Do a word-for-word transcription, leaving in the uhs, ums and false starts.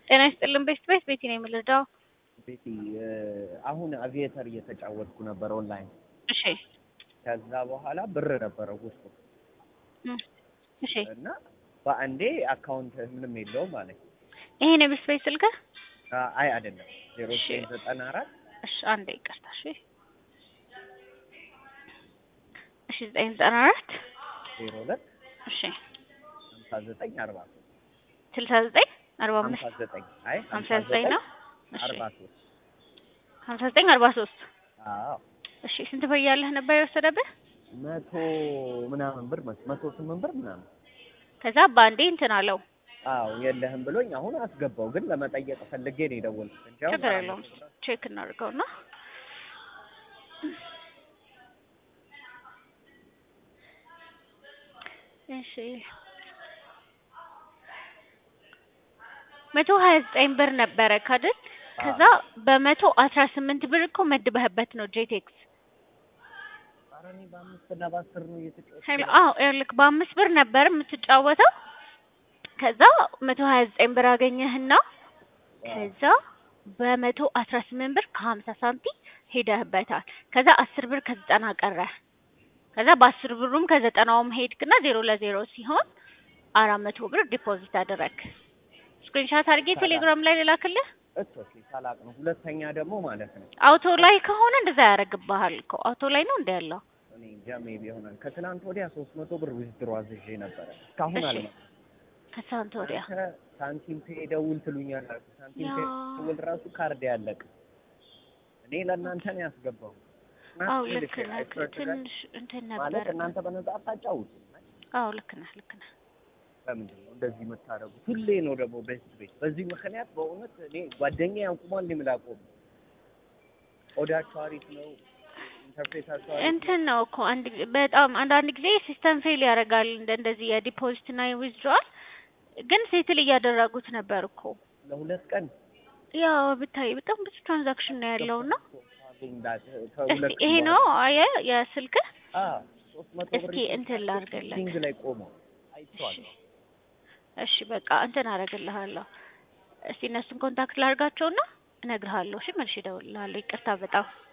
ጤና ይስጥልን ቤስት ቤት ቤቲ ነኝ የምልዳው። ቤቲ አሁን አቪዬተር እየተጫወትኩ ነበር ኦንላይን። እሺ ከዛ በኋላ ብር ነበር ውስጡ እሺ እና በአንዴ አካውንት ምንም የለውም ማለት ነው። ይሄ ነው ቤስት ቤት ስልክ? አይ አይደለም ዜሮ ዘጠኝ ዘጠና አራት እሺ አንዴ ይቅርታ። እሺ እሺ ዘጠኝ ዘጠና አራት ዜሮ ሁለት እሺ ሃምሳ ዘጠኝ አርባ ሶስት ስልሳ ዘጠኝ አርባ አምስት ሃምሳ ዘጠኝ አይ ሃምሳ ዘጠኝ ነው። እሺ አርባ ሶስት ሃምሳ ዘጠኝ አርባ ሶስት አዎ እሺ ስንት ብር ያለህ ነበር የወሰደብህ? መቶ ምናምን ብር መቶ ስምንት ብር ምናምን። ከዛ ባንዴ እንትን አለው። አዎ የለህም ብሎኝ አሁን አስገባው፣ ግን ለመጠየቅ ፈልጌ ነው የደወልኩት እንጂ አሁን ችግር የለውም ቼክ እናድርገውና እሺ መቶ ሀያ ዘጠኝ ብር ነበረ ካድን። ከዛ በመቶ አስራ ስምንት ብር እኮ መድበህበት ነው ጄቴክስ። አረኒ በአምስት እና በአስር ነው እየተጫወተ ሄሎ አዎ ይኸውልህ በአምስት ብር ነበር የምትጫወተው። ከዛ መቶ ሀያ ዘጠኝ ብር አገኘህና ከዛ በመቶ አስራ ስምንት ብር ከሀምሳ ሳንቲም ሄደህበታል። ከዛ አስር ብር ከዘጠና ቀረ። ከዛ በአስር ብሩም ከዘጠናውም ሄድክና ዜሮ ለዜሮ ሲሆን አራት መቶ ብር ዲፖዚት አደረክ። ስክሪንሻት አድርጌ ቴሌግራም ላይ ልላክልህ። እሺ ታላቅ ነው። ሁለተኛ ደግሞ ማለት ነው አውቶ ላይ ከሆነ እንደዛ ያደርግብሃል እኮ። አውቶ ላይ ነው እንደ ያለው እኔ ጃሜ ቢሆናል። ከትላንት ወዲያ ሶስት መቶ ብር ዊዝድሮ አዝዤ ነበር እስካሁን አልመጣም። ከትላንት ወዲያ ሳንቲም ፔ ደውል ትሉኛላችሁ። ሳንቲም ፔ ደውል ራሱ ካርድ ያለቅ እኔ ለእናንተ ነው ያስገባው። አዎ ልክ ነህ። ትንሽ እንትን ነበር ማለት እናንተ በነፃ አታጫውቱ። አዎ ልክ ነህ ልክ ነህ። ለምንድን ነው እንደዚህ የምታደርጉት? ሁሌ ነው ደግሞ ቤስት ቤት። በዚህ ምክንያት በእውነት እኔ ጓደኛዬ ያንቁማል እንደምላቆም ኦዳቸው አሪፍ ነው ኢንተርፕሬታቸው አሪፍ እንትን ነው እኮ አንድ በጣም አንዳንድ ጊዜ ሲስተም ፌል ያደርጋል። እንደዚህ የዲፖዚት እና የዊዝድሮል ግን ሴትል እያደረጉት ነበር እኮ ለሁለት ቀን። ያው ብታይ በጣም ብዙ ትራንዛክሽን ነው ያለውና ይሄ ይሄ ነው አየ የስልክ አዎ ሶስት መቶ ብር እስኪ እንትን ላድርግልህ ቲንግ ላይ ቆሞ አይቷል። እሺ በቃ እንትን አደርግልሃለሁ። እስቲ እነሱን ኮንታክት ላድርጋቸውና እነግርሃለሁ። እሺ መልሼ እደውልልሃለሁ። ይቅርታ በጣም